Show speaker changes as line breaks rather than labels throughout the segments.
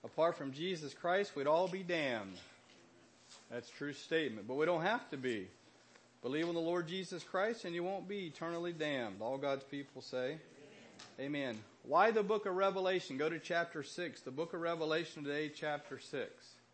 Apart from Jesus Christ, we'd all be damned. That's a true statement. But we don't have to be. Believe on the Lord Jesus Christ and you won't be eternally damned. All God's people say, Amen. Why the book of Revelation? Go to chapter 6. The book of Revelation today, chapter 6.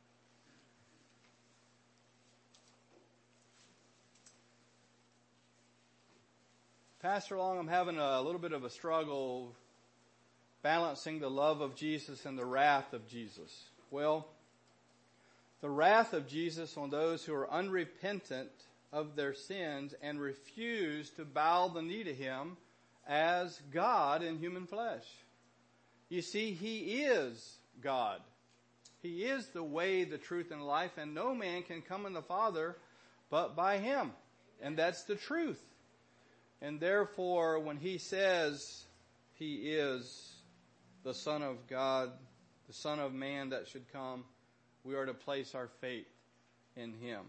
Pastor Long, I'm having a little bit of a struggle balancing the love of Jesus and the wrath of Jesus. Well, the wrath of Jesus on those who are unrepentant of their sins and refuse to bow the knee to Him as God in human flesh. You see, He is God. He is the way, the truth, and life, and no man can come in the Father but by Him. And that's the truth. And therefore, when He says He is the Son of God, the Son of Man that should come, we are to place our faith in Him.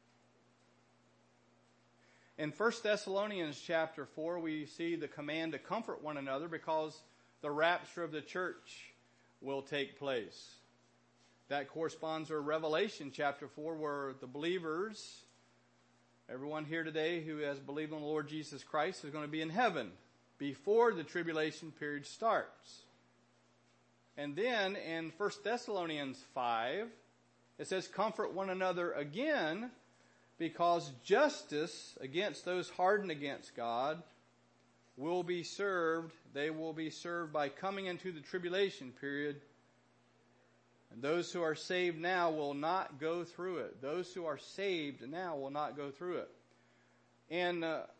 In 1 Thessalonians chapter 4, we see the command to comfort one another because the rapture of the church will take place. That corresponds to Revelation chapter 4, where the believers, everyone here today who has believed on the Lord Jesus Christ, is going to be in heaven before the tribulation period starts. And then in 1 Thessalonians 5, it says, comfort one another again, because justice against those hardened against God will be served. They will be served by coming into the tribulation period. And those who are saved now will not go through it. Those who are saved now will not go through it. In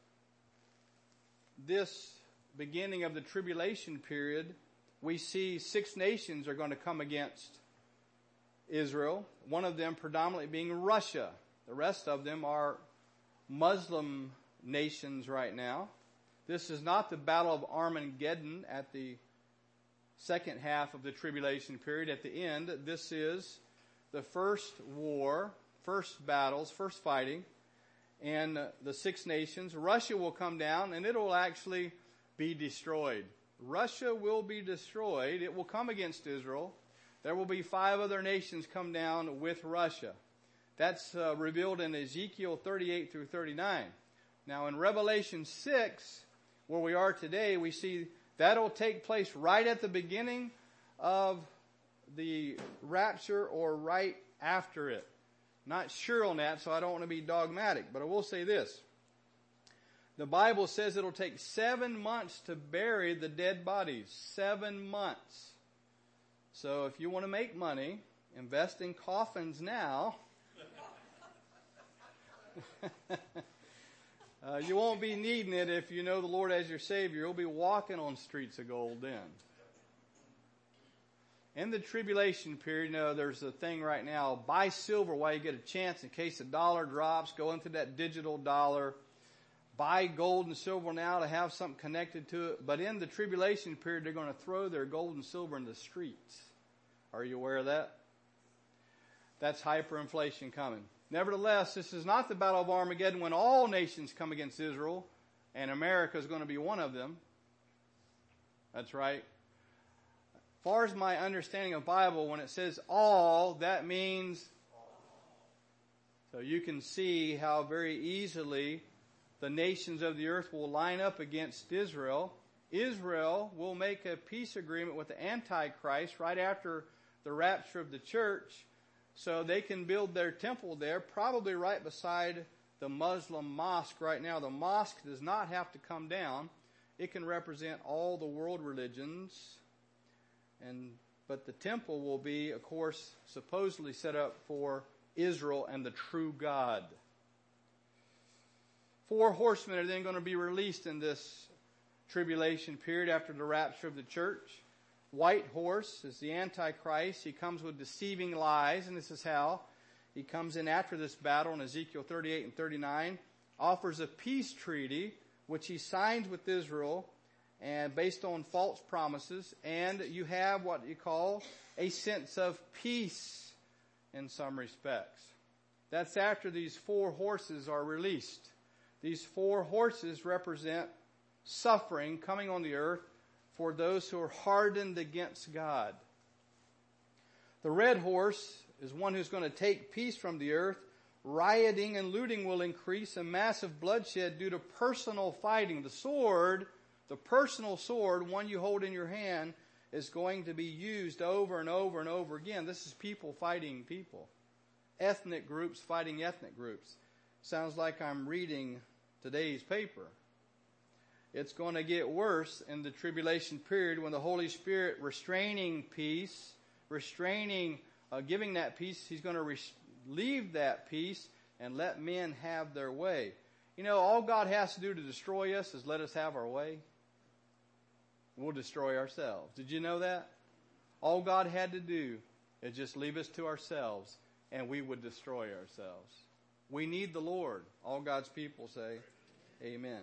this beginning of the tribulation period, we see 6 nations are going to come against Israel. One of them predominantly being Russia. The rest of them are Muslim nations right now. This is not the Battle of Armageddon at the second half of the tribulation period at the end. This is the first war, first battles, first fighting, and the 6 nations. Russia will come down and it will actually be destroyed. Russia will be destroyed. It will come against Israel. There will be 5 other nations come down with Russia. That's revealed in Ezekiel 38 through 39. Now in Revelation 6, where we are today, we see that'll take place right at the beginning of the rapture or right after it. Not sure on that, so I don't want to be dogmatic, but I will say this. The Bible says it'll take 7 months to bury the dead bodies. 7 months. So if you want to make money, invest in coffins now. You won't be needing it if you know the Lord as your Savior. You'll be walking on streets of gold then. In the tribulation period, you know, there's a thing right now, buy silver while you get a chance in case the dollar drops, go into that digital dollar. Buy gold and silver now to have something connected to it. But in the tribulation period, they're going to throw their gold and silver in the streets. Are you aware of that? That's hyperinflation coming. Nevertheless, this is not the Battle of Armageddon when all nations come against Israel, and America is going to be one of them. That's right. As far as my understanding of the Bible, when it says all, that means so you can see how very easily the nations of the earth will line up against Israel. Israel will make a peace agreement with the Antichrist right after the rapture of the church, so they can build their temple there, probably right beside the Muslim mosque right now. The mosque does not have to come down. It can represent all the world religions. But the temple will be, of course, supposedly set up for Israel and the true God. 4 horsemen are then going to be released in this tribulation period after the rapture of the church. White horse is the Antichrist. He comes with deceiving lies, and this is how he comes in after this battle in Ezekiel 38 and 39, offers a peace treaty, which he signs with Israel, and based on false promises, and you have what you call a sense of peace in some respects. That's after these 4 horses are released. These 4 horses represent suffering coming on the earth for those who are hardened against God. The red horse is one who's going to take peace from the earth. Rioting and looting will increase, and massive bloodshed due to personal fighting. The sword, the personal sword, one you hold in your hand, is going to be used over and over and over again. This is people fighting people. Ethnic groups fighting ethnic groups. Sounds like I'm reading today's paper. It's going to get worse in the tribulation period when the Holy Spirit restraining peace, giving that peace, He's going to leave that peace and let men have their way. You know, all God has to do to destroy us is let us have our way. We'll destroy ourselves. Did you know that? All God had to do is just leave us to ourselves and we would destroy ourselves. We need the Lord. All God's people say, amen.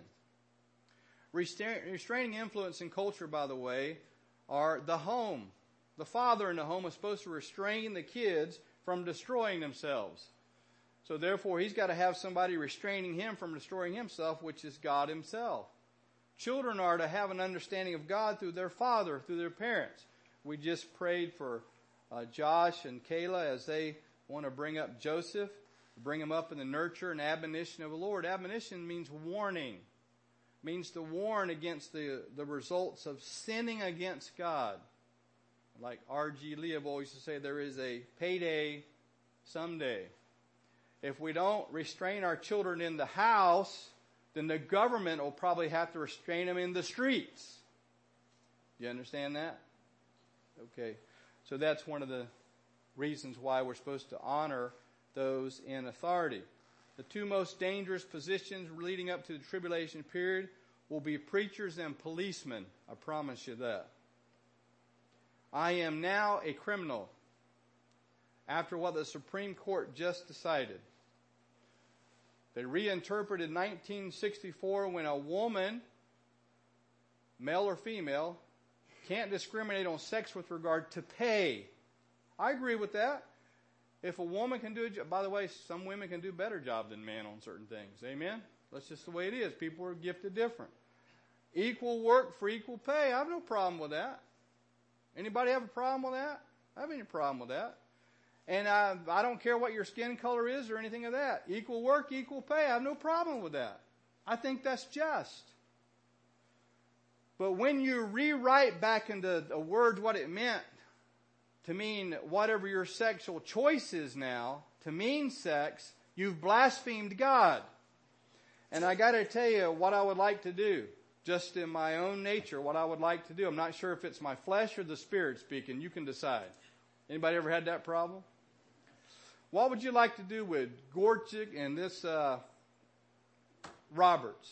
Restraining influence in culture, by the way, are the home. The father in the home is supposed to restrain the kids from destroying themselves. So therefore, he's got to have somebody restraining him from destroying himself, which is God Himself. Children are to have an understanding of God through their father, through their parents. We just prayed for Josh and Kayla as they want to bring up Joseph, bring him up in the nurture and admonition of the Lord. Admonition means warning. It means to warn against the results of sinning against God. Like R.G. Leopold used to say, there is a payday someday. If we don't restrain our children in the house, then the government will probably have to restrain them in the streets. Do you understand that? Okay. So that's one of the reasons why we're supposed to honor those in authority. The two most dangerous positions leading up to the tribulation period will be preachers and policemen. I promise you that. I am now a criminal after what the Supreme Court just decided. They reinterpreted 1964 when a woman, male or female, can't discriminate on sex with regard to pay. I agree with that. If a woman can do a job, by the way, some women can do a better job than men on certain things. Amen? That's just the way it is. People are gifted different. Equal work for equal pay. I have no problem with that. Anybody have a problem with that? I have any problem with that. And I don't care what your skin color is or anything of that. Equal work, equal pay. I have no problem with that. I think that's just. But when you rewrite back into a word what it meant to mean whatever your sexual choice is now, to mean sex, you've blasphemed God. And I got to tell you what I would like to do. Just in my own nature, what I would like to do. I'm not sure if it's my flesh or the Spirit speaking. You can decide. Anybody ever had that problem? What would you like to do with Gorchik and this Roberts?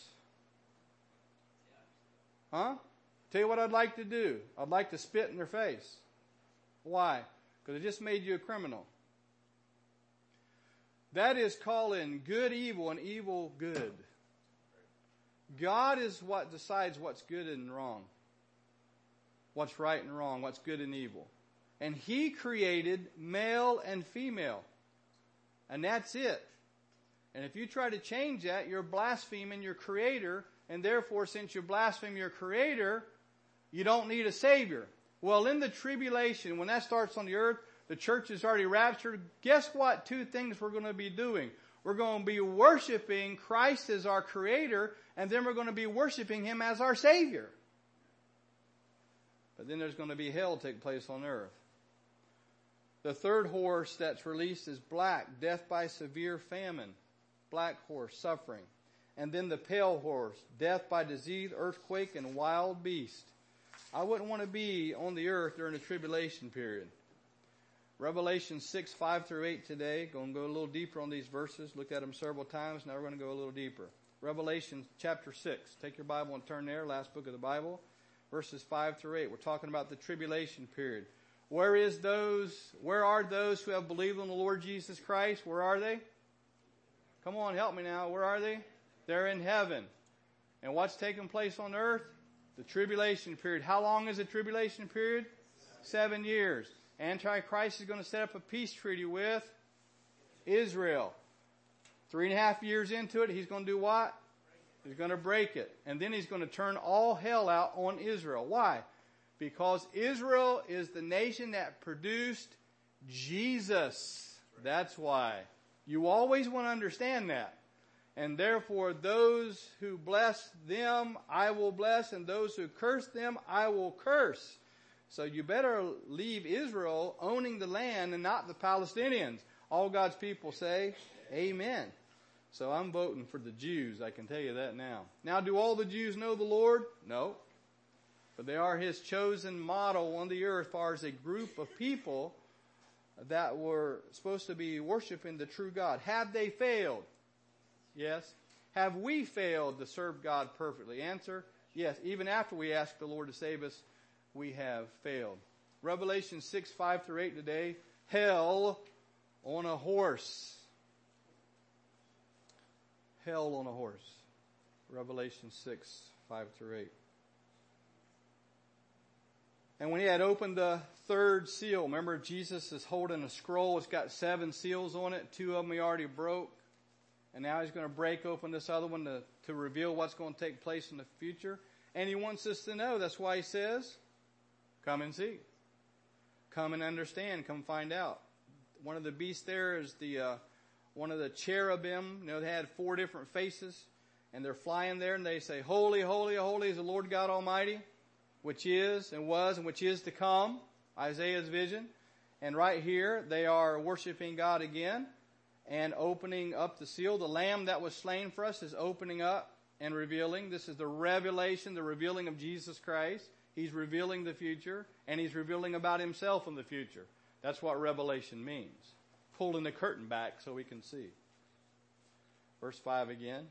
Huh? Tell you what I'd like to do. I'd like to spit in their face. Why? Because it just made you a criminal. That is calling good evil and evil good. God is what decides what's good and wrong. What's right and wrong. What's good and evil. And He created male and female. And that's it. And if you try to change that, you're blaspheming your Creator. And therefore, since you blaspheme your Creator, you don't need a Savior. Well, in the tribulation, when that starts on the earth, the church is already raptured. Guess what? Two things we're going to be doing. We're going to be worshiping Christ as our Creator, and then we're going to be worshiping Him as our Savior. But then there's going to be hell take place on earth. The third horse that's released is black, death by severe famine. Black horse, suffering. And then the pale horse, death by disease, earthquake, and wild beast. I wouldn't want to be on the earth during the tribulation period. Revelation 6, 5 through 8 today. Going to go a little deeper on these verses. Looked at them several times. Now we're going to go a little deeper. Revelation chapter 6. Take your Bible and turn there. Last book of the Bible. Verses 5 through 8. We're talking about the tribulation period. Where are those who have believed on the Lord Jesus Christ? Where are they? Come on, help me now. Where are they? They're in heaven. And what's taking place on earth? The tribulation period. How long is the tribulation period? 7 years. Antichrist is going to set up a peace treaty with Israel. 3.5 years into it, he's going to do what? He's going to break it. And then he's going to turn all hell out on Israel. Why? Because Israel is the nation that produced Jesus. That's why. You always want to understand that. And therefore, those who bless them, I will bless, and those who curse them, I will curse. So you better leave Israel owning the land and not the Palestinians. All God's people say, amen. So I'm voting for the Jews, I can tell you that now. Now, do all the Jews know the Lord? No. But they are His chosen model on the earth as far as a group of people that were supposed to be worshiping the true God. Have they failed? Yes. Have we failed to serve God perfectly? Answer, yes. Even after we ask the Lord to save us, we have failed. Revelation 6:5-8 today. Hell on a horse. Hell on a horse. Revelation 6:5-8. And when He had opened the third seal, remember Jesus is holding a scroll. It's got 7 seals on it. 2 of them He already broke. And now He's going to break open this other one to reveal what's going to take place in the future. And He wants us to know. That's why He says, come and see. Come and understand. Come find out. One of the beasts there is one of the cherubim. You know, they had 4 different faces. And they're flying there and they say, holy, holy, holy is the Lord God Almighty, which is and was and which is to come. Isaiah's vision. And right here, they are worshiping God again and opening up the seal. The Lamb that was slain for us is opening up and revealing. This is the revelation, the revealing of Jesus Christ. He's revealing the future, and He's revealing about Himself in the future. That's what revelation means. Pulling the curtain back so we can see. Verse 5 again.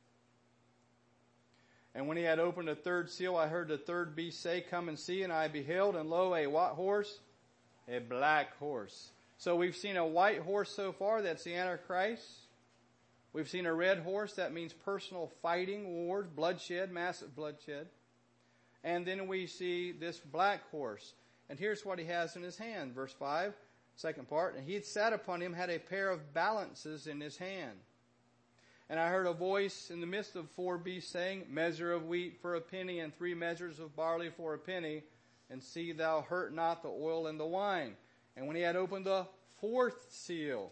And when He had opened the third seal, I heard the third beast say, come and see. And I beheld, and lo, a what horse? A black horse. So we've seen a white horse so far. That's the Antichrist. We've seen a red horse. That means personal fighting, wars, bloodshed, massive bloodshed. And then we see this black horse. And here's what he has in his hand. Verse 5, second part. And he that sat upon him had a pair of balances in his hand. And I heard a voice in the midst of 4 beasts saying, measure of wheat for a penny, and 3 measures of barley for a penny. And see thou hurt not the oil and the wine. And when he had opened the 4th seal,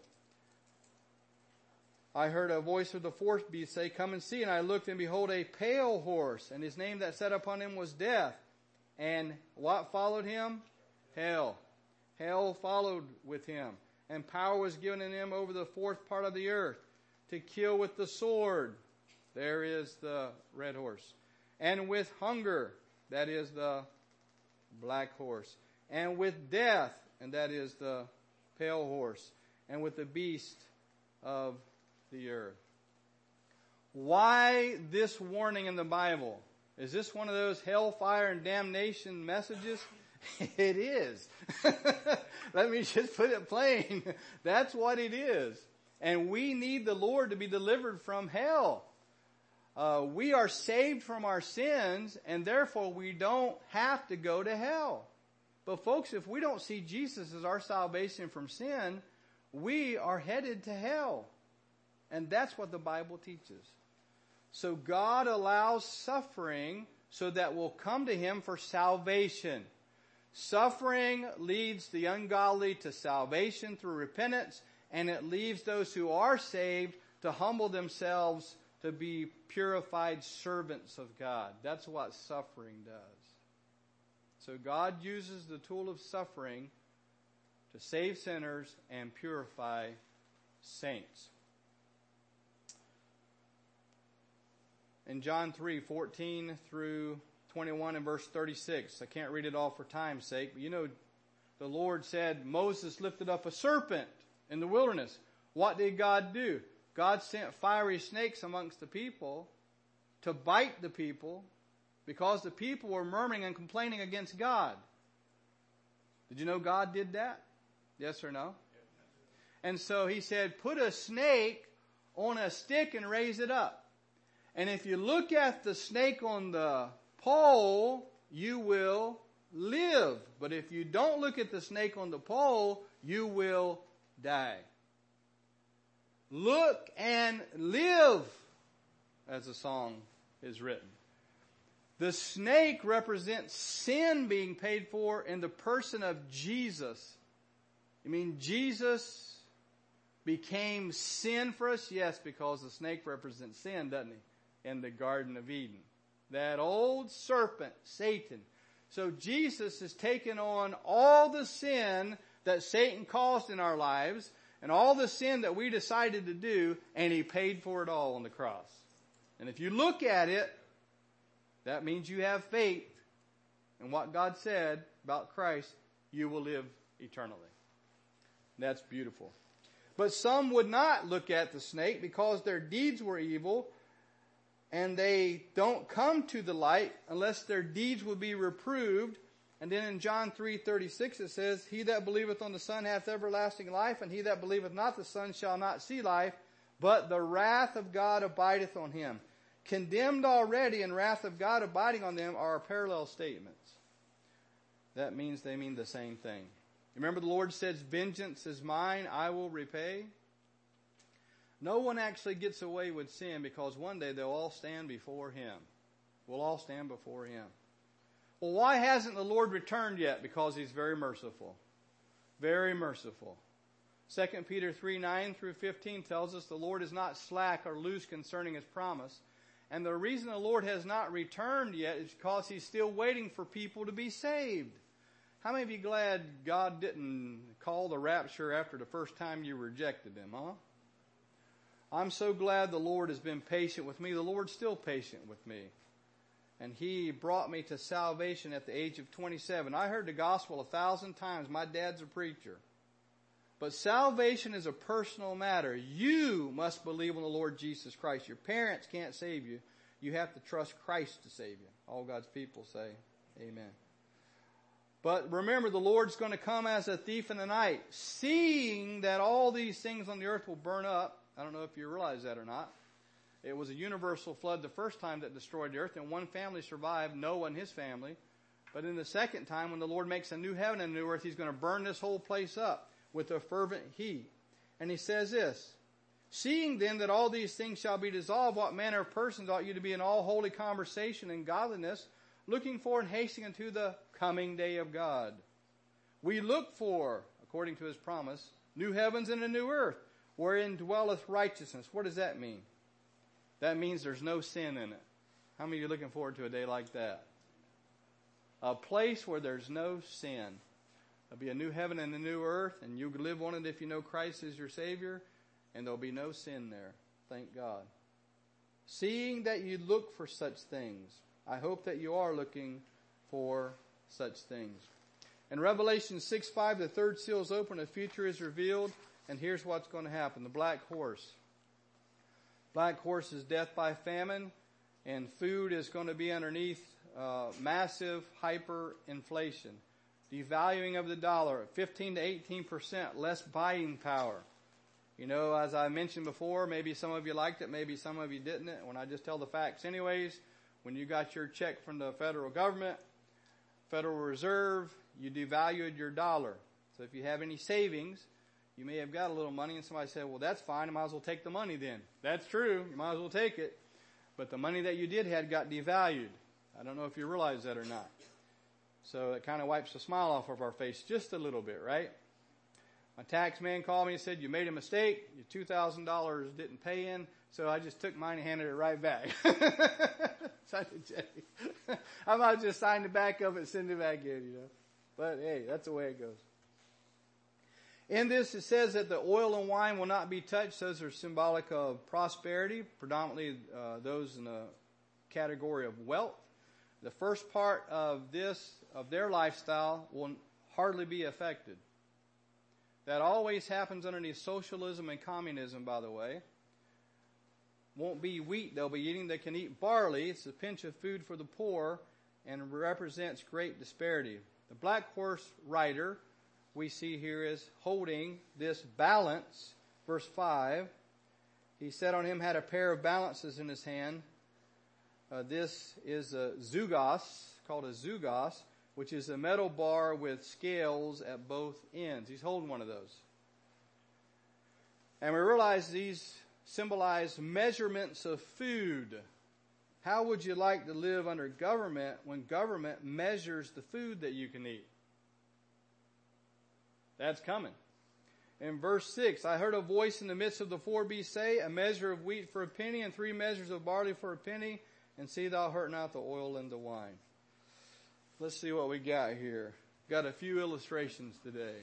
I heard a voice of the 4th beast say, come and see. And I looked, and behold, a pale horse. And his name that sat upon him was Death. And what followed him? Hell. Hell followed with him. And power was given in him over the 4th part of the earth, to kill with the sword. There is the red horse. And with hunger. That is the black horse. And with death. And that is the pale horse. And with the beast of the earth. Why this warning in the Bible? Is this one of those hellfire and damnation messages? It is. Let me just put it plain. That's what it is. And we need the Lord to be delivered from hell. We are saved from our sins, and therefore we don't have to go to hell. But folks, if we don't see Jesus as our salvation from sin, we are headed to hell. And that's what the Bible teaches. So God allows suffering so that we'll come to Him for salvation. Suffering leads the ungodly to salvation through repentance, and it leaves those who are saved to humble themselves to be purified servants of God. That's what suffering does. So God uses the tool of suffering to save sinners and purify saints. In John 3:14-21 and verse 36, I can't read it all for time's sake, but you know, the Lord said, Moses lifted up a serpent in the wilderness. What did God do? God sent fiery snakes amongst the people to bite the people because the people were murmuring and complaining against God. Did you know God did that? Yes or no? And so He said, put a snake on a stick and raise it up. And if you look at the snake on the pole, you will live. But if you don't look at the snake on the pole, you will die. Look and live, as the song is written. The snake represents sin being paid for in the person of Jesus. You mean Jesus became sin for us? Yes, because the snake represents sin, doesn't he? In the Garden of Eden. That old serpent, Satan. So Jesus has taken on all the sin that Satan caused in our lives and all the sin that we decided to do, and he paid for it all on the cross. And if you look at it, that means you have faith in what God said about Christ, you will live eternally. That's beautiful. But some would not look at the snake because their deeds were evil, and they don't come to the light unless their deeds will be reproved. And then in John 3:36 it says, He that believeth on the Son hath everlasting life, and he that believeth not the Son shall not see life, but the wrath of God abideth on him. Condemned already and wrath of God abiding on them are parallel statements. That means they mean the same thing. Remember the Lord says, vengeance is mine, I will repay. No one actually gets away with sin because one day they'll all stand before Him. We'll all stand before Him. Well, why hasn't the Lord returned yet? Because He's very merciful. Very merciful. 2 Peter 3:9 through 15 tells us the Lord is not slack or loose concerning His promise. And the reason the Lord has not returned yet is because He's still waiting for people to be saved. How many of you glad God didn't call the rapture after the first time you rejected Him, huh? I'm so glad the Lord has been patient with me. The Lord's still patient with me. And He brought me to salvation at the age of 27. I heard the gospel 1,000 times. My dad's a preacher. But salvation is a personal matter. You must believe on the Lord Jesus Christ. Your parents can't save you. You have to trust Christ to save you. All God's people say amen. But remember, the Lord's going to come as a thief in the night. Seeing that all these things on the earth will burn up. I don't know if you realize that or not. It was a universal flood the first time that destroyed the earth, and one family survived, Noah and his family. But in the second time, when the Lord makes a new heaven and a new earth, He's going to burn this whole place up with a fervent heat. And He says this, Seeing then that all these things shall be dissolved, what manner of persons ought you to be in all holy conversation and godliness, looking for and hastening unto the coming day of God. We look for, according to His promise, new heavens and a new earth, wherein dwelleth righteousness. What does that mean? That means there's no sin in it. How many of you are looking forward to a day like that? A place where there's no sin. There'll be a new heaven and a new earth, and you can live on it if you know Christ is your Savior, and there'll be no sin there. Thank God. Seeing that you look for such things, I hope that you are looking for such things. In Revelation 6:5, the third seal is open, the future is revealed, and here's what's going to happen. The black horse. Black horse is death by famine, and food is going to be underneath massive hyperinflation. Devaluing of the dollar, 15 to 18% less buying power. You know, as I mentioned before, maybe some of you liked it, maybe some of you didn't. When I just tell the facts anyways, when you got your check from the federal government, Federal Reserve, you devalued your dollar. So if you have any savings, you may have got a little money, and somebody said, well, that's fine, I might as well take the money then. That's true, you might as well take it. But the money that you did have got devalued. I don't know if you realize that or not. So it kind of wipes the smile off of our face just a little bit, right? My tax man called me and said, you made a mistake, your $2,000 didn't pay in, so I just took mine and handed it right back. Signed a check. I might just sign the back of it and send it back in, you know. But hey, that's the way it goes. In this, it says that the oil and wine will not be touched. Those are symbolic of prosperity, predominantly those in the category of wealth. The first part of their lifestyle will hardly be affected. That always happens underneath socialism and communism, by the way. Won't be wheat they'll be eating. They can eat barley. It's a pinch of food for the poor and represents great disparity. The black horse rider we see here is holding this balance. Verse 5, he said on him had a pair of balances in his hand. This is a zugos, called a zugos, which is a metal bar with scales at both ends. He's holding one of those. And we realize these symbolize measurements of food. How would you like to live under government when government measures the food that you can eat? That's coming. In verse 6, I heard a voice in the midst of the four beasts say, a measure of wheat for a penny, and 3 measures of barley for a penny, and see thou hurt not the oil and the wine. Let's see what we got here. Got a few illustrations today.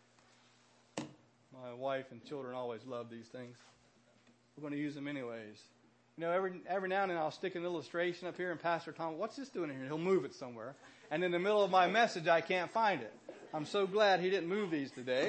My wife and children always love these things. We're going to use them anyways. You know, every now and then I'll stick an illustration up here, and Pastor Tom, what's this doing here? He'll move it somewhere. And in the middle of my message, I can't find it. I'm so glad he didn't move these today.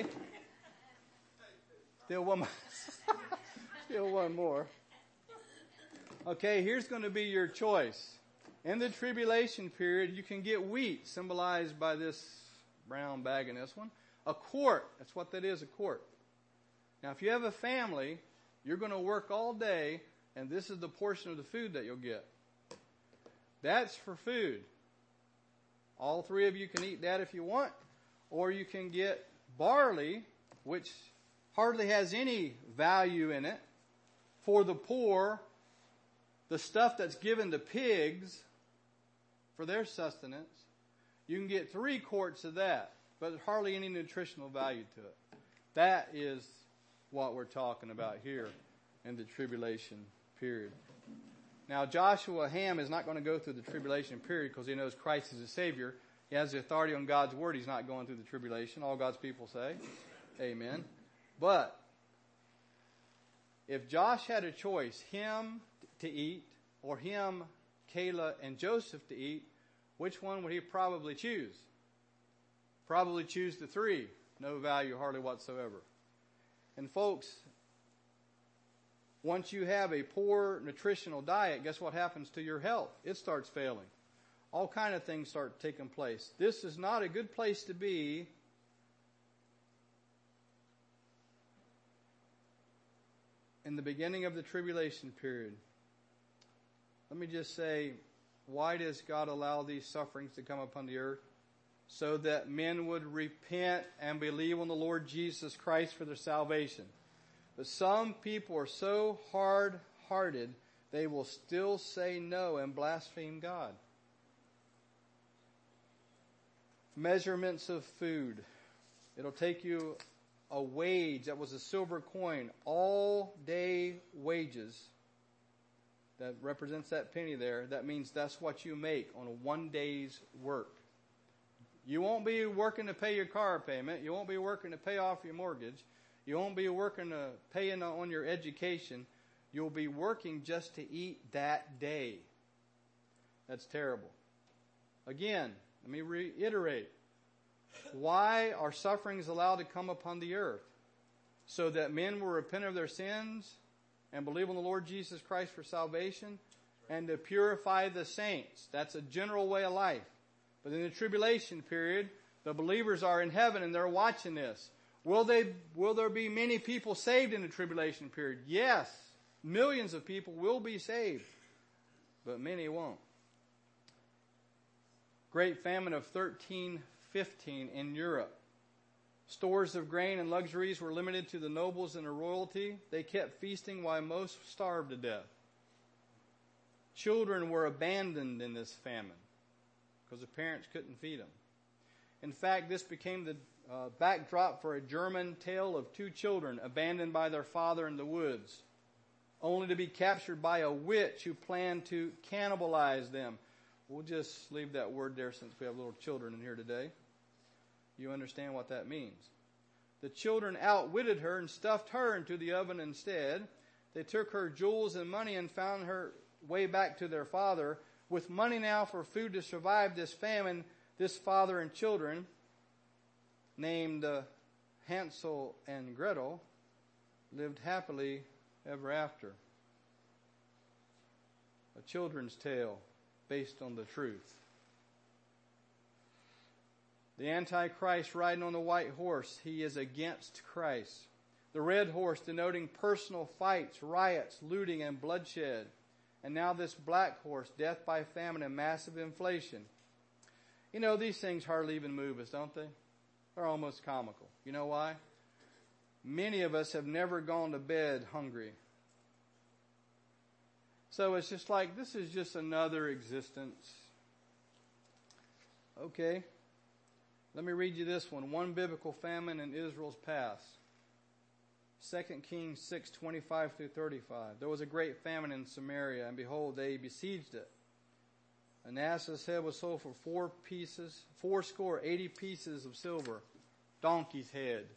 Still one more. Still one more. Okay, here's going to be your choice. In the tribulation period, you can get wheat, symbolized by this brown bag in this one. A quart. That's what that is, a quart. Now, if you have a family, you're going to work all day, and this is the portion of the food that you'll get. That's for food. All 3 of you can eat that if you want. Or you can get barley, which hardly has any value in it. For the poor, the stuff that's given to pigs for their sustenance, you can get 3 quarts of that, but hardly any nutritional value to it. That is what we're talking about here in the tribulation period. Now, Joshua Ham is not going to go through the tribulation period because he knows Christ is a Savior. He has the authority on God's Word. He's not going through the tribulation. All God's people say, amen. But if Josh had a choice, him to eat or him, Kayla, and Joseph to eat, which one would he probably choose? Probably choose the 3. No value hardly whatsoever. And folks, once you have a poor nutritional diet, guess what happens to your health? It starts failing. All kind of things start taking place. This is not a good place to be in the beginning of the tribulation period. Let me just say, why does God allow these sufferings to come upon the earth? So that men would repent and believe on the Lord Jesus Christ for their salvation. But some people are so hard-hearted, they will still say no and blaspheme God. Measurements of food. It'll take you a wage that was a silver coin, all day wages. That represents that penny there. That means that's what you make on a 1 day's work. You won't be working to pay your car payment. You won't be working to pay off your mortgage. You won't be working to pay on your education. You'll be working just to eat that day. That's terrible. Again, let me reiterate. Why are sufferings allowed to come upon the earth? So that men will repent of their sins and believe on the Lord Jesus Christ for salvation and to purify the saints. That's a general way of life. But in the tribulation period, the believers are in heaven and they're watching this. Will there be many people saved in the tribulation period? Yes. Millions of people will be saved. But many won't. Great famine of 1315 in Europe. Stores of grain and luxuries were limited to the nobles and the royalty. They kept feasting while most starved to death. Children were abandoned in this famine because the parents couldn't feed them. In fact, this became the backdrop for a German tale of 2 children abandoned by their father in the woods, only to be captured by a witch who planned to cannibalize them. We'll just leave that word there since we have little children in here today. You understand what that means. The children outwitted her and stuffed her into the oven instead. They took her jewels and money and found her way back to their father. With money now for food to survive this famine, this father and children, named Hansel and Gretel, lived happily ever after. A children's tale based on the truth. The Antichrist riding on the white horse, he is against Christ. The red horse denoting personal fights, riots, looting, and bloodshed. And now this black horse, death by famine and massive inflation. You know, these things hardly even move us, don't they? They're almost comical. You know why? Many of us have never gone to bed hungry. So it's just like, this is just another existence. Okay. Let me read you this one. One biblical famine in Israel's past. 2 Kings 6:25 through 35. There was a great famine in Samaria, and behold, they besieged it. An ass's head was sold for 80 pieces of silver. Donkey's head.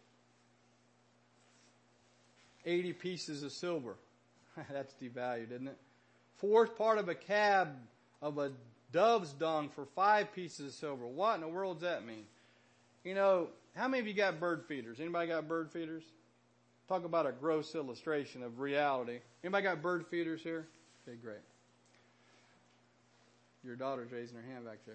80 pieces of silver. That's devalued, isn't it? Fourth part of a cab of a dove's dung for 5 pieces of silver. What in the world does that mean? You know, how many of you got bird feeders? Anybody got bird feeders? Talk about a gross illustration of reality. Anybody got bird feeders here? Okay, great. Your daughter's raising her hand back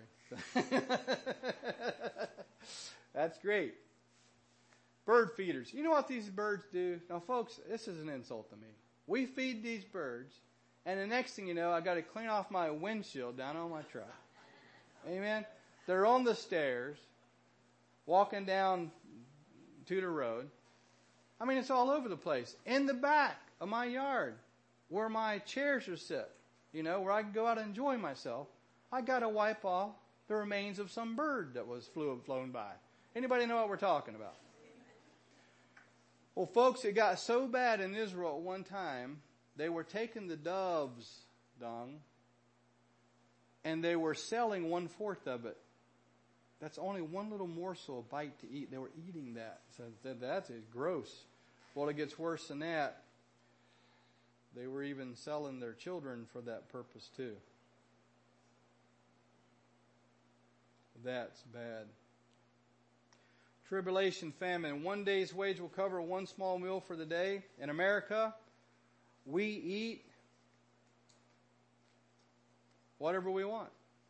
there. That's great. Bird feeders. You know what these birds do? Now, folks, this is an insult to me. We feed these birds, and the next thing you know, I got to clean off my windshield down on my truck. Amen? They're on the stairs, walking down to the road. I mean, it's all over the place. In the back of my yard, where my chairs are set, you know, where I can go out and enjoy myself, I got to wipe off the remains of some bird that was flown by. Anybody know what we're talking about? Well, folks, it got so bad in Israel at one time, they were taking the dove's dung and they were selling 1/4 of it. That's only one little morsel, a bite to eat. They were eating that. So that's gross. Well, it gets worse than that. They were even selling their children for that purpose too. That's bad. Tribulation, famine. 1 day's wage will cover one small meal for the day. In America, we eat whatever we want.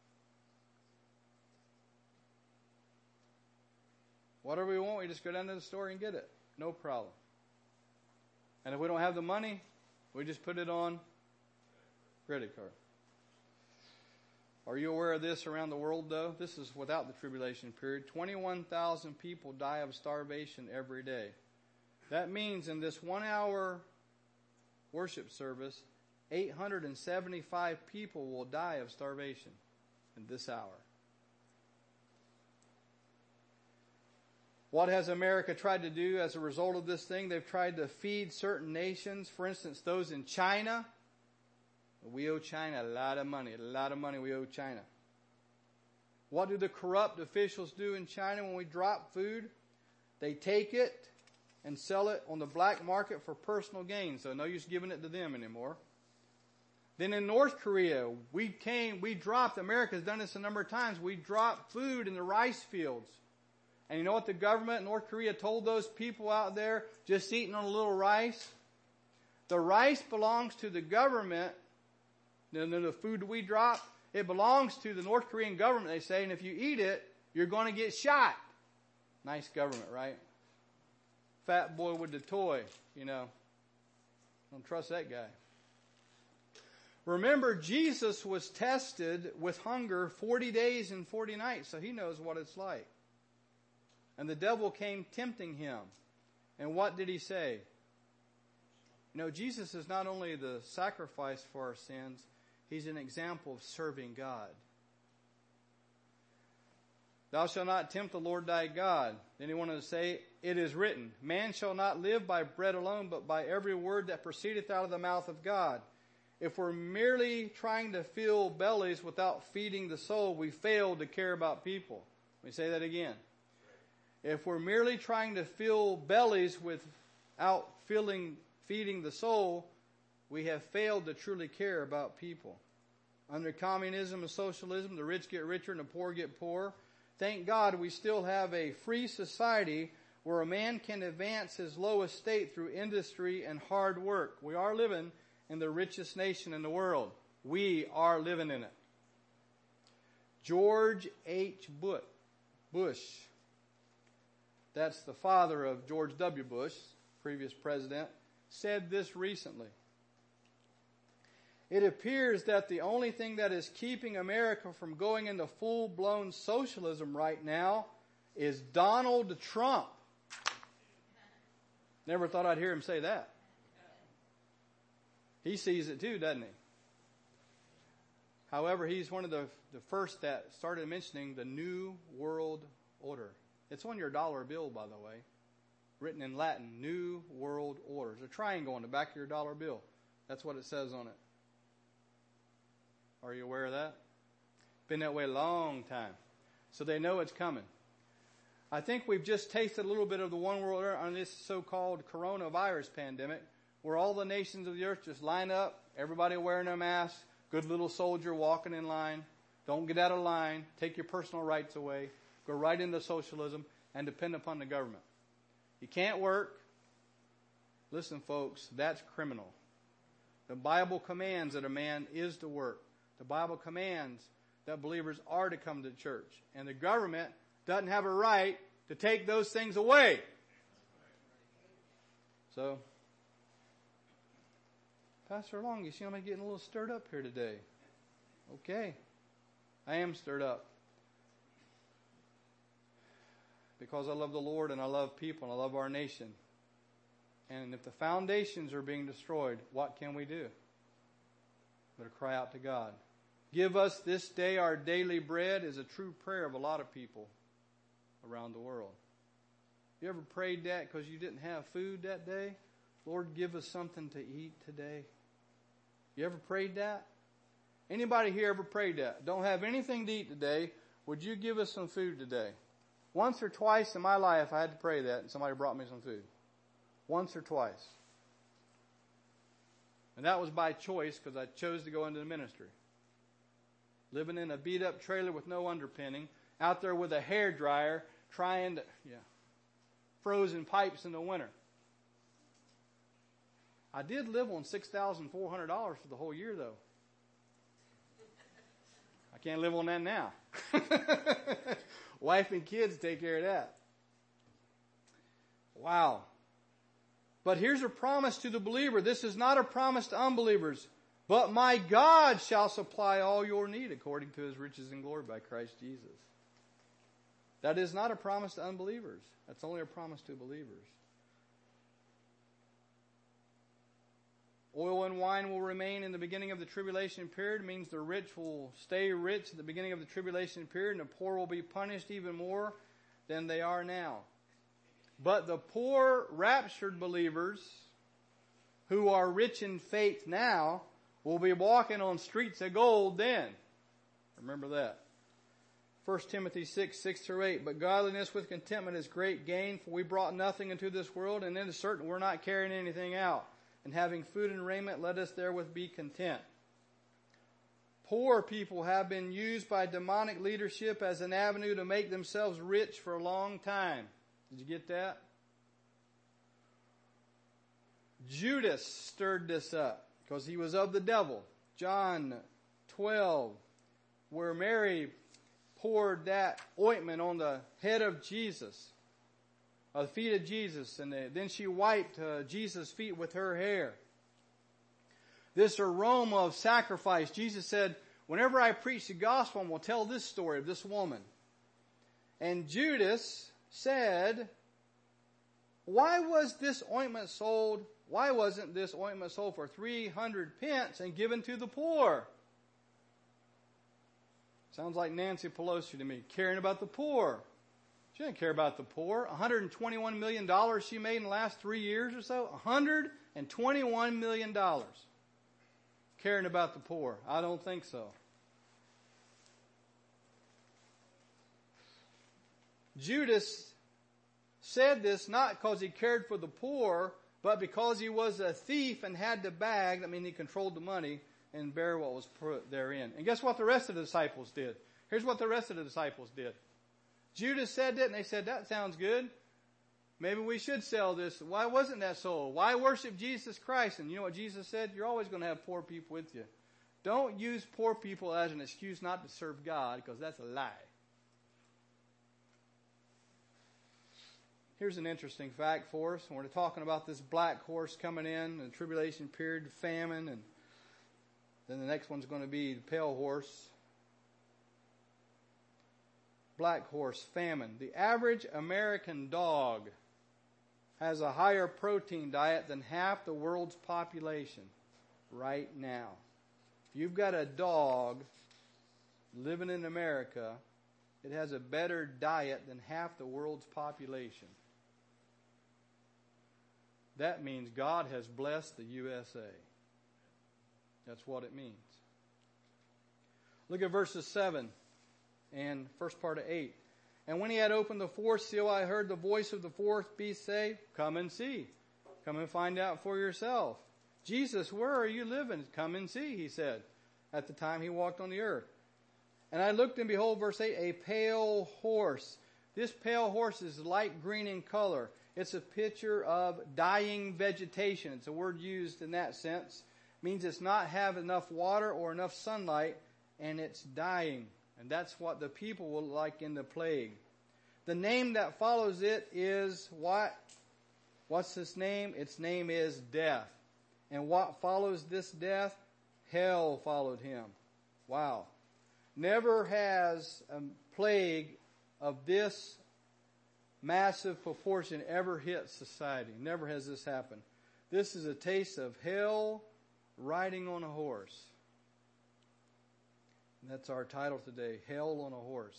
Whatever we want, we just go down to the store and get it. No problem. And if we don't have the money, we just put it on credit card. Are you aware of this around the world, though? This is without the tribulation period. 21,000 people die of starvation every day. That means in this 1 hour worship service, 875 people will die of starvation in this hour. What has America tried to do as a result of this thing? They've tried to feed certain nations. For instance, those in China. We owe China a lot of money. A lot of money we owe China. What do the corrupt officials do in China when we drop food? They take it and sell it on the black market for personal gain. So no use giving it to them anymore. Then in North Korea, America's done this a number of times. We dropped food in the rice fields. And you know what the government in North Korea told those people out there just eating on a little rice? The rice belongs to the government. The food we drop, it belongs to the North Korean government, they say, and if you eat it, you're going to get shot. Nice government, right? Fat boy with the toy, you know. Don't trust that guy. Remember, Jesus was tested with hunger 40 days and 40 nights, so he knows what it's like. And the devil came tempting him. And what did he say? You know, Jesus is not only the sacrifice for our sins, he's an example of serving God. Thou shalt not tempt the Lord thy God. Then he wanted to say, it is written, man shall not live by bread alone, but by every word that proceedeth out of the mouth of God. If we're merely trying to fill bellies without feeding the soul, we fail to care about people. Let me say that again. If we're merely trying to fill bellies without feeding the soul, we have failed to truly care about people. Under communism and socialism, the rich get richer and the poor get poorer. Thank God we still have a free society where a man can advance his low estate through industry and hard work. We are living in the richest nation in the world. We are living in it. George H. Bush. That's the father of George W. Bush, previous president, said this recently. It appears that the only thing that is keeping America from going into full-blown socialism right now is Donald Trump. Never thought I'd hear him say that. He sees it too, doesn't he? However, he's one of the first that started mentioning the New World Order. It's on your dollar bill, by the way. written in Latin, New World Order. There's a triangle on the back of your dollar bill. That's what it says on it. Are you aware of that? Been that way a long time. So they know it's coming. I think we've just tasted a little bit of the one world order on this so-called coronavirus pandemic, where all the nations of the earth just line up, everybody wearing their masks, good little soldier walking in line. Don't get out of line. Take your personal rights away. Go right into socialism and depend upon the government. You can't work. Listen, folks, that's criminal. The Bible commands that a man is to work. The Bible commands that believers are to come to church. And the government doesn't have a right to take those things away. So, Pastor Long, you see I'm getting a little stirred up here today. Okay. I am stirred up. Because I love the Lord and I love people and I love our nation. And if the foundations are being destroyed, what can we do? Better cry out to God. Give us this day our daily bread is a true prayer of a lot of people around the world. You ever prayed that because you didn't have food that day? Lord, give us something to eat today. You ever prayed that? Anybody here ever prayed that? Don't have anything to eat today. Would you give us some food today? Once or twice in my life I had to pray that and somebody brought me some food. Once or twice. And that was by choice because I chose to go into the ministry. Living in a beat up trailer with no underpinning, out there with a hairdryer trying to, frozen pipes in the winter. I did live on $6,400 for the whole year though. I can't live on that now. Wife and kids take care of that. Wow. But here's a promise to the believer. This is not a promise to unbelievers. But my God shall supply all your need according to his riches and glory by Christ Jesus. That is not a promise to unbelievers. That's only a promise to believers. Oil and wine will remain in the beginning of the tribulation period. It means the rich will stay rich at the beginning of the tribulation period, and the poor will be punished even more than they are now. But the poor raptured believers who are rich in faith now will be walking on streets of gold then. Remember that. 1 Timothy 6:6-8. But godliness with contentment is great gain, for we brought nothing into this world, and it is certain we're not carrying anything out. And having food and raiment, let us therewith be content. Poor people have been used by demonic leadership as an avenue to make themselves rich for a long time. Did you get that? Judas stirred this up because he was of the devil. John 12, where Mary poured that ointment on the head of Jesus, the feet of Jesus, and then she wiped Jesus' feet with her hair. This aroma of sacrifice, Jesus said, whenever I preach the gospel, I'm going to tell this story of this woman. And Judas said, why was this ointment sold? Why wasn't this ointment sold for 300 pence and given to the poor? Sounds like Nancy Pelosi to me, caring about the poor. She didn't care about the poor. $121 million she made in the last 3 years or so. $121 million. Caring about the poor. I don't think so. Judas said this not because he cared for the poor, but because he was a thief and had the bag. That means he controlled the money and bear what was put therein. And guess what the rest of the disciples did? Here's what the rest of the disciples did. Judas said that, and they said, that sounds good. Maybe we should sell this. Why wasn't that sold? Why worship Jesus Christ? And you know what Jesus said? You're always going to have poor people with you. Don't use poor people as an excuse not to serve God, because that's a lie. Here's an interesting fact for us. When we're talking about this black horse coming in, the tribulation period, famine, and then the next one's going to be the pale horse. Black horse, famine. The average American dog has a higher protein diet than half the world's population right now. If you've got a dog living in America, it has a better diet than half the world's population. that means God has blessed the USA. That's what it means. Look at verses 7 and first part of 8. And when he had opened the fourth seal, I heard the voice of the fourth beast say, "Come and see. Come and find out for yourself. Jesus, where are you living? Come and see," he said, at the time he walked on the earth. And I looked, and behold, verse 8, a pale horse. This pale horse is light green in color. It's a picture of dying vegetation. It's a word used in that sense. It means it's not have enough water or enough sunlight, and it's dying. And that's what the people will like in the plague. The name that follows it is what? What's its name? Its name is death. And what follows this death? Hell followed him. Wow. Never has a plague of this massive proportion ever hit society. Never has this happened. This is a taste of hell riding on a horse. And that's our title today, Hell on a Horse.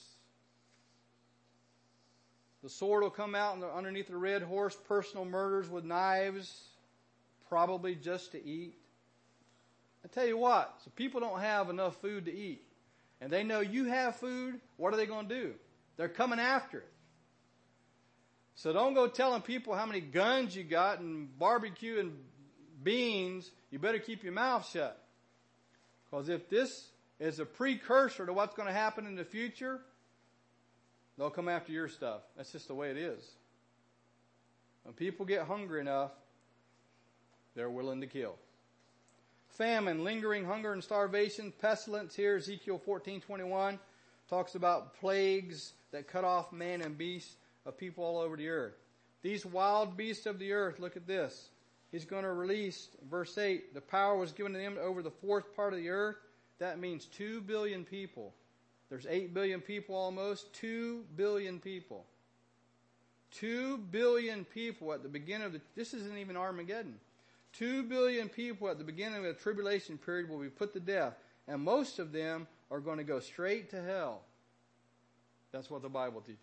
The sword will come out underneath the red horse, personal murders with knives, probably just to eat. I tell you what, so people don't have enough food to eat, and they know you have food, what are they going to do? They're coming after it. So don't go telling people how many guns you got and barbecue and beans. You better keep your mouth shut. Because if this is a precursor to what's going to happen in the future, they'll come after your stuff. That's just the way it is. When people get hungry enough, they're willing to kill. Famine, lingering hunger and starvation, pestilence here, Ezekiel 14:21 talks about plagues that cut off man and beast of people all over the earth. These wild beasts of the earth, look at this. He's going to release, verse 8, the power was given to them over the fourth part of the earth. That means 2 billion people. There's 8 billion people almost. 2 billion people. 2 billion people at the beginning of this isn't even Armageddon. 2 billion people at the beginning of the tribulation period will be put to death. And most of them are going to go straight to hell. That's what the Bible teaches.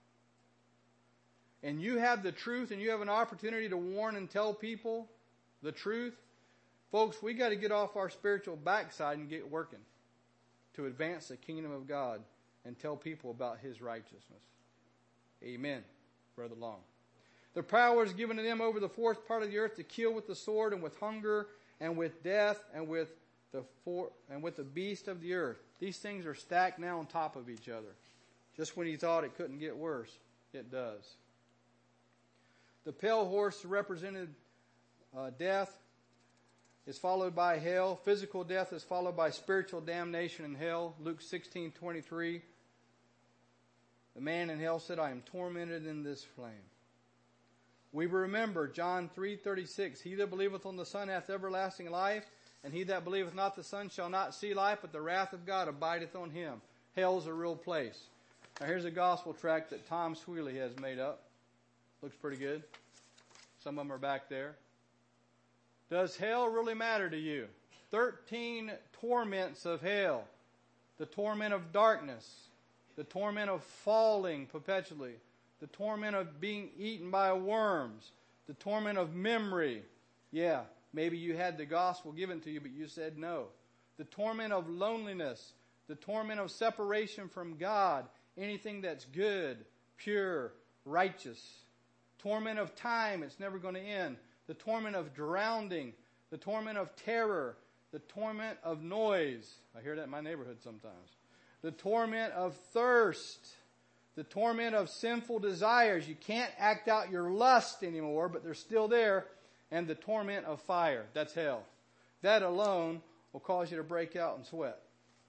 And you have the truth, and you have an opportunity to warn and tell people the truth. Folks, we got to get off our spiritual backside and get working to advance the kingdom of God and tell people about His righteousness. Amen, Brother Long. The power is given to them over the fourth part of the earth to kill with the sword and with hunger and with death and with the beast of the earth. These things are stacked now on top of each other. Just when you thought it couldn't get worse, it does. The pale horse represented death. Is followed by hell. Physical death is followed by spiritual damnation in hell. Luke 16:23. The man in hell said, "I am tormented in this flame." We remember John 3:36. He that believeth on the Son hath everlasting life, and he that believeth not the Son shall not see life, but the wrath of God abideth on him. Hell's a real place. Now here's a gospel tract that Tom Sweeney has made up. Looks pretty good. Some of them are back there. Does hell really matter to you? 13 torments of hell. The torment of darkness. The torment of falling perpetually. The torment of being eaten by worms. The torment of memory. Yeah, maybe you had the gospel given to you, but you said no. The torment of loneliness. The torment of separation from God. Anything that's good, pure, righteous. Torment of time, it's never going to end. The torment of drowning, the torment of terror, the torment of noise. I hear that in my neighborhood sometimes. The torment of thirst, the torment of sinful desires. You can't act out your lust anymore, but they're still there. And the torment of fire. That's hell. That alone will cause you to break out and sweat.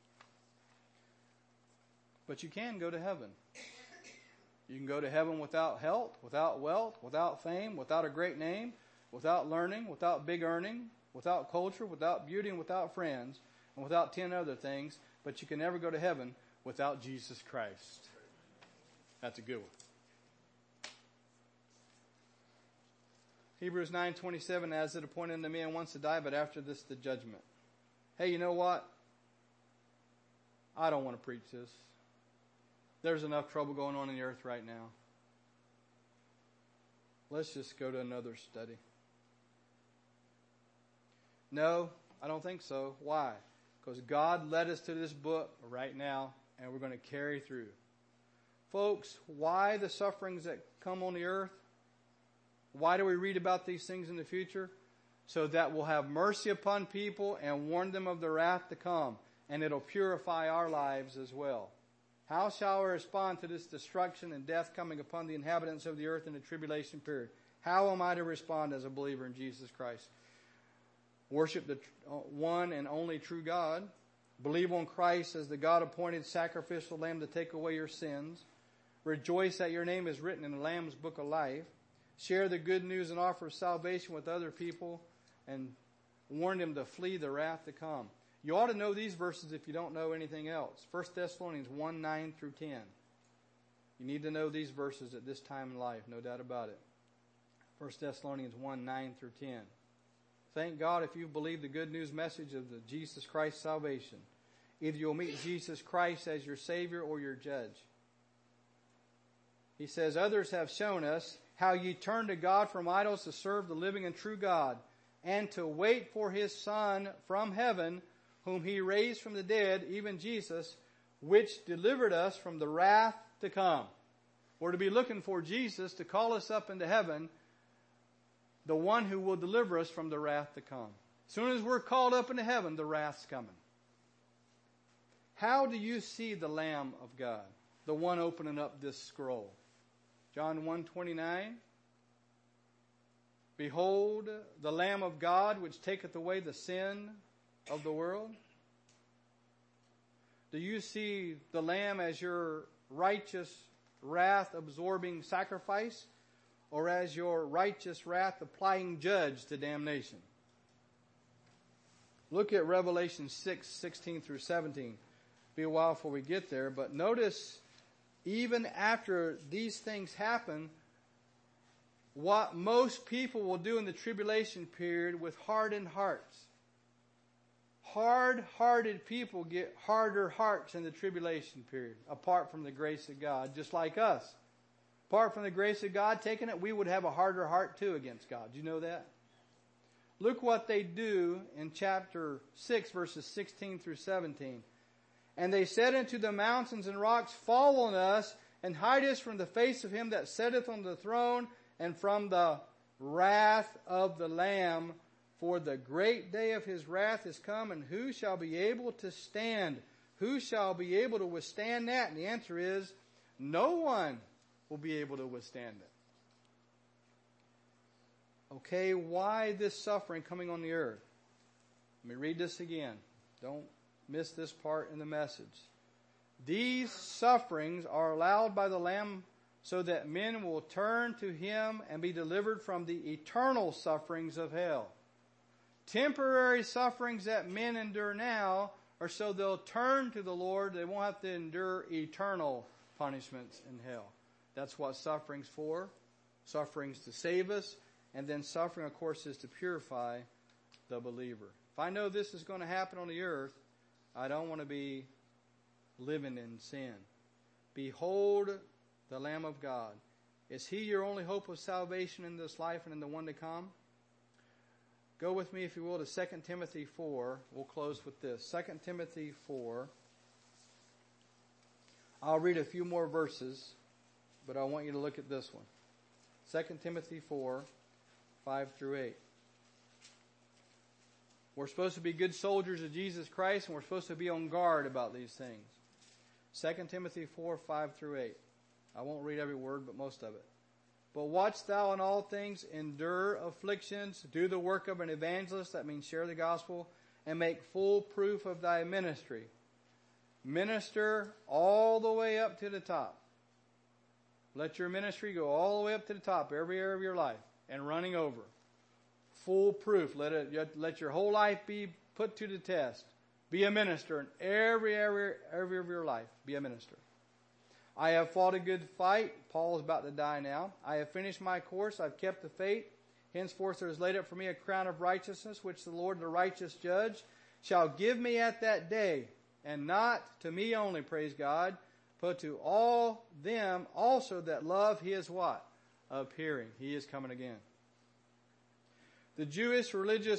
But you can go to heaven. You can go to heaven without health, without wealth, without fame, without a great name, without learning, without big earning, without culture, without beauty, and without friends, and without 10 other things, but you can never go to heaven without Jesus Christ. That's a good one. Hebrews 9:27, as it appointed unto man once to die, but after this the judgment. Hey, you know what? I don't want to preach this. There's enough trouble going on in the earth right now. Let's just go to another study. No, I don't think so. Why? Because God led us to this book right now, and we're going to carry through. Folks, why the sufferings that come on the earth? Why do we read about these things in the future? So that we'll have mercy upon people and warn them of the wrath to come. And it'll purify our lives as well. How shall we respond to this destruction and death coming upon the inhabitants of the earth in the tribulation period? How am I to respond as a believer in Jesus Christ? Worship the one and only true God. Believe on Christ as the God-appointed sacrificial lamb to take away your sins. Rejoice that your name is written in the Lamb's book of life. Share the good news and offer salvation with other people and warn them to flee the wrath to come. You ought to know these verses if you don't know anything else. 1 Thessalonians 1, 9 through 10. You need to know these verses at this time in life, no doubt about it. 1 Thessalonians 1, 9 through 10. Thank God if you believe the good news message of the Jesus Christ salvation. Either you'll meet Jesus Christ as your Savior or your judge. He says, others have shown us how ye turn to God from idols to serve the living and true God, and to wait for His Son from heaven, whom He raised from the dead, even Jesus, which delivered us from the wrath to come. We're to be looking for Jesus to call us up into heaven, the one who will deliver us from the wrath to come. As soon as we're called up into heaven, the wrath's coming. How do you see the Lamb of God, the one opening up this scroll? John 1:29. Behold, the Lamb of God, which taketh away the sin of the world. Do you see the Lamb as your righteous, wrath-absorbing sacrifice, or as your righteous, wrath-applying judge to damnation? Look at Revelation 6, 16 through 17. Be a while before we get there, but notice, even after these things happen, what most people will do in the tribulation period with hardened hearts. Hard-hearted people get harder hearts in the tribulation period, apart from the grace of God, just like us. Apart from the grace of God taking it, we would have a harder heart too against God. Do you know that? Look what they do in chapter 6, verses 16 through 17. And they said unto the mountains and rocks, fall on us, and hide us from the face of him that sitteth on the throne, and from the wrath of the Lamb. For the great day of his wrath is come, and who shall be able to stand? Who shall be able to withstand that? And the answer is, no one will be able to withstand it. Okay, why this suffering coming on the earth? Let me read this again. Don't miss this part in the message. These sufferings are allowed by the Lamb so that men will turn to him and be delivered from the eternal sufferings of hell. Temporary sufferings that men endure now are so they'll turn to the Lord. They won't have to endure eternal punishments in hell. That's what suffering's for. Suffering's to save us. And then suffering, of course, is to purify the believer. If I know this is going to happen on the earth, I don't want to be living in sin. Behold the Lamb of God. Is he your only hope of salvation in this life and in the one to come? Go with me, if you will, to 2 Timothy 4. We'll close with this. 2 Timothy 4. I'll read a few more verses, but I want you to look at this one. 2 Timothy 4, 5 through 8. We're supposed to be good soldiers of Jesus Christ, and we're supposed to be on guard about these things. 2 Timothy 4, 5 through 8. I won't read every word, but most of it. But watch thou in all things, endure afflictions, do the work of an evangelist, that means share the gospel, and make full proof of thy ministry. Minister all the way up to the top. Let your ministry go all the way up to the top, every area of your life, and running over. Full proof. Let your whole life be put to the test. Be a minister in every area of your life. Be a minister. I have fought a good fight. Paul is about to die now. I have finished my course. I've kept the faith. Henceforth there is laid up for me a crown of righteousness, which the Lord, the righteous judge, shall give me at that day. And not to me only, praise God, but to all them also that love his what? Appearing. He is coming again. The Jewish religious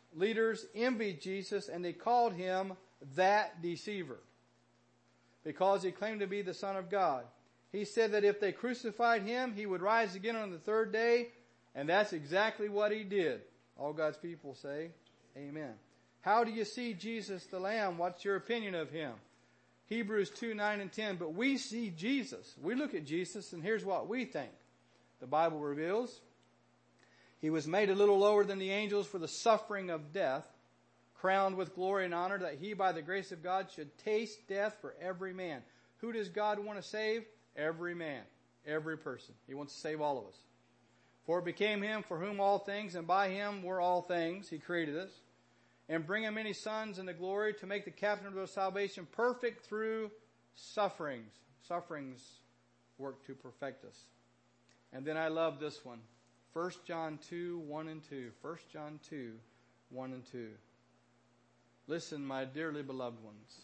leaders envied Jesus and they called him that deceiver because he claimed to be the Son of God. He said that if they crucified him, he would rise again on the third day, and that's exactly what he did. All God's people say, amen. How do you see Jesus the Lamb? What's your opinion of him? Hebrews 2, 9 and 10. But we see Jesus. We look at Jesus, and here's what we think. The Bible reveals he was made a little lower than the angels for the suffering of death, crowned with glory and honor, that he, by the grace of God, should taste death for every man. Who does God want to save? Every man, every person. He wants to save all of us. For it became him for whom all things, and by him were all things. He created us. And bring him many sons into glory, to make the captain of their salvation perfect through sufferings. Sufferings work to perfect us. And then I love this one. 1 John 2, 1 and 2. 1 John 2, 1 and 2. Listen, my dearly beloved ones.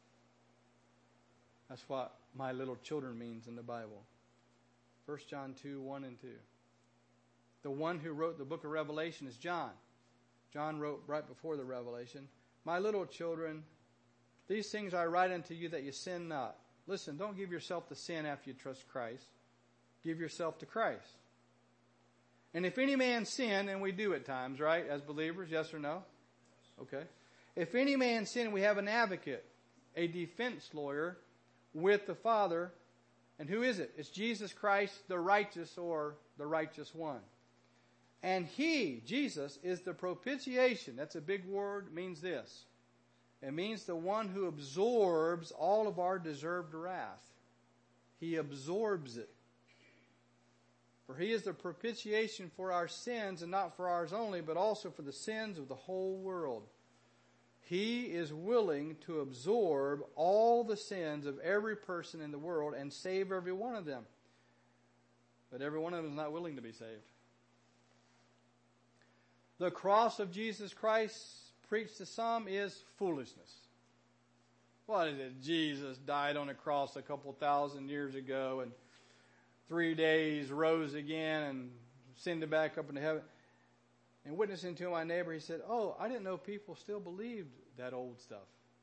That's what my little children means in the Bible. 1 John 2, 1 and 2. The one who wrote the book of Revelation is John. John wrote right before the Revelation. My little children, these things I write unto you that you sin not. Listen, don't give yourself to sin after you trust Christ. Give yourself to Christ. And if any man sin, and we do at times, right, as believers, yes or no? Okay. If any man sin, we have an advocate, a defense lawyer with the Father. And who is it? It's Jesus Christ, the righteous, or the righteous one. And he, Jesus, is the propitiation. That's a big word. It means this. It means the one who absorbs all of our deserved wrath. He absorbs it. For he is the propitiation for our sins, and not for ours only, but also for the sins of the whole world. He is willing to absorb all the sins of every person in the world and save every one of them. But every one of them is not willing to be saved. The cross of Jesus Christ, preached to some, is foolishness. What is it? Jesus died on a cross a couple thousand years ago, and 3 days rose again and ascended back up into heaven. And witnessing to my neighbor, he said, oh, I didn't know people still believed that old stuff.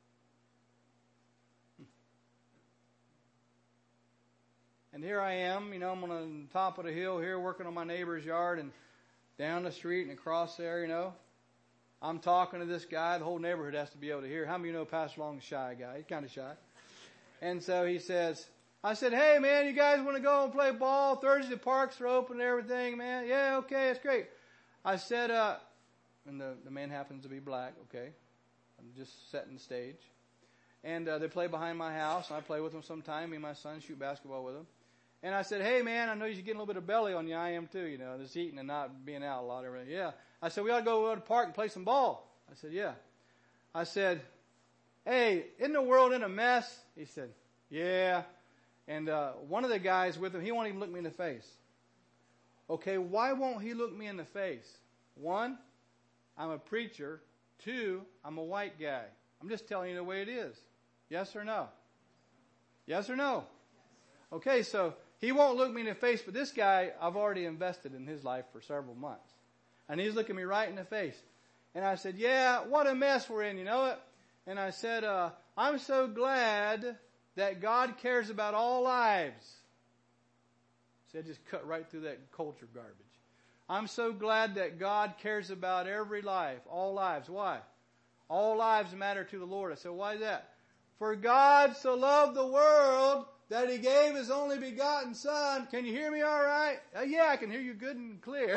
And here I am, I'm on the top of the hill here working on my neighbor's yard, and down the street and across there, I'm talking to this guy. The whole neighborhood has to be able to hear. How many of you know Pastor Long's a shy guy? He's kind of shy. And so he says, I said, hey, man, you guys want to go and play ball? Thursday, the parks are open and everything, man. Yeah, okay, it's great. I said, and the man happens to be black, okay. I'm just setting the stage. And they play behind my house, and I play with them sometime. Me and my son shoot basketball with them. And I said, hey, man, I know you're getting a little bit of belly on you. I am too, this eating and not being out a lot. Everything. Yeah. I said, we ought to go to the park and play some ball. I said, yeah. I said, hey, isn't the world in a mess? He said, yeah. And one of the guys with him, he won't even look me in the face. Okay, why won't he look me in the face? 1, I'm a preacher. 2, I'm a white guy. I'm just telling you the way it is. Yes or no? Yes or no? Okay, so he won't look me in the face, but this guy, I've already invested in his life for several months. And he's looking me right in the face. And I said, yeah, what a mess we're in, you know it? And I said, I'm so glad that God cares about all lives. See, I just cut right through that culture garbage. I'm so glad that God cares about every life, all lives. Why? All lives matter to the Lord. I said, why is that? For God so loved the world that he gave his only begotten Son. Can you hear me all right? Yeah, I can hear you good and clear.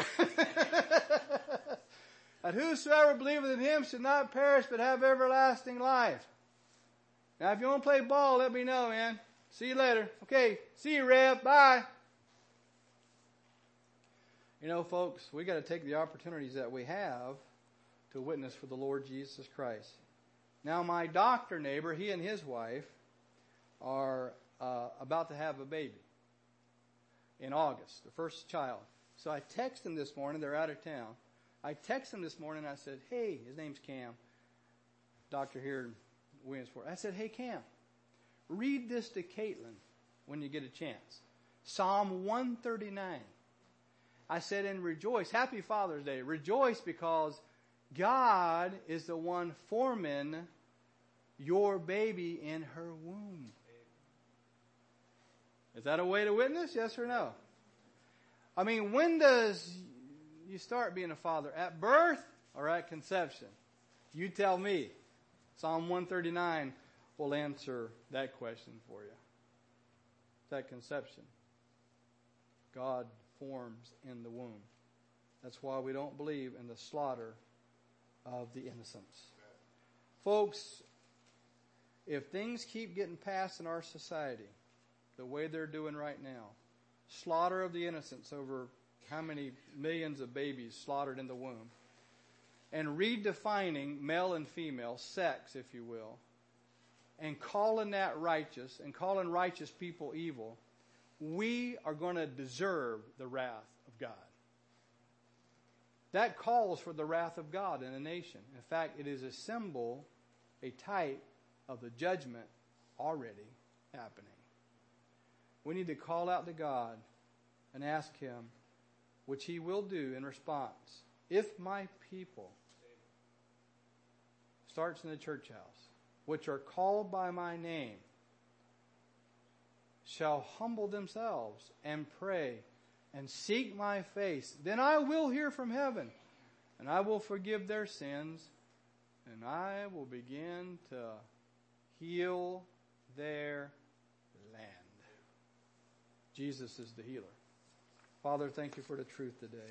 That whosoever believeth in him should not perish but have everlasting life. Now, if you want to play ball, let me know, man. See you later. Okay, see you, Rev. Bye. Folks, we got to take the opportunities that we have to witness for the Lord Jesus Christ. Now, my doctor neighbor, he and his wife are about to have a baby in August, the first child. So I text them this morning. They're out of town. I text them this morning. I said, hey, his name's Cam, doctor here in Williamsport. I said, hey, Cam, read this to Caitlin when you get a chance. Psalm 139. I said, and rejoice. Happy Father's Day. Rejoice because God is the one forming your baby in her womb. Is that a way to witness? Yes or no? I mean, when does you start being a father? At birth or at conception? You tell me. Psalm 139 will answer that question for you. It's at conception. God forms in the womb. That's why we don't believe in the slaughter of the innocents. Folks, if things keep getting passed in our society the way they're doing right now, slaughter of the innocents, over how many millions of babies slaughtered in the womb, and redefining male and female, sex, if you will, and calling that righteous, and calling righteous people evil, we are going to deserve the wrath of God. That calls for the wrath of God in a nation. In fact, it is a symbol, a type of the judgment already happening. We need to call out to God and ask Him, which He will do in response. If my people, starts in the church house, which are called by my name, shall humble themselves and pray and seek my face, then I will hear from heaven, and I will forgive their sins, and I will begin to heal their land. Jesus is the healer. Father, thank you for the truth today.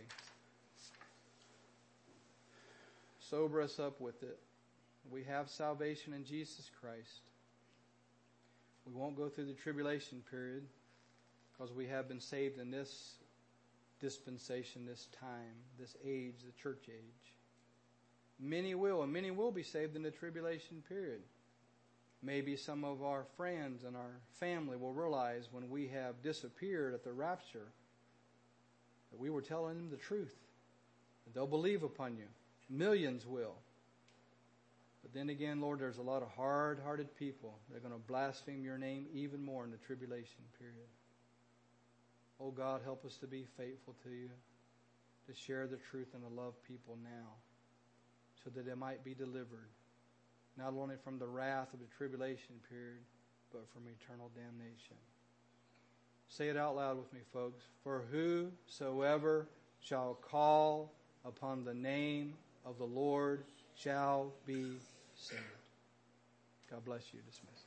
Sober us up with it. We have salvation in Jesus Christ. We won't go through the tribulation period because we have been saved in this dispensation, this time, this age, the church age. Many will, and many will be saved in the tribulation period. Maybe some of our friends and our family will realize when we have disappeared at the rapture that we were telling them the truth. And they'll believe upon you. Millions will. But then again, Lord, there's a lot of hard-hearted people that are going to blaspheme your name even more in the tribulation period. Oh God, help us to be faithful to you, to share the truth and to love people now, so that they might be delivered, not only from the wrath of the tribulation period, but from eternal damnation. Say it out loud with me, folks. For whosoever shall call upon the name of the Lord shall be saved. God bless you. Dismiss.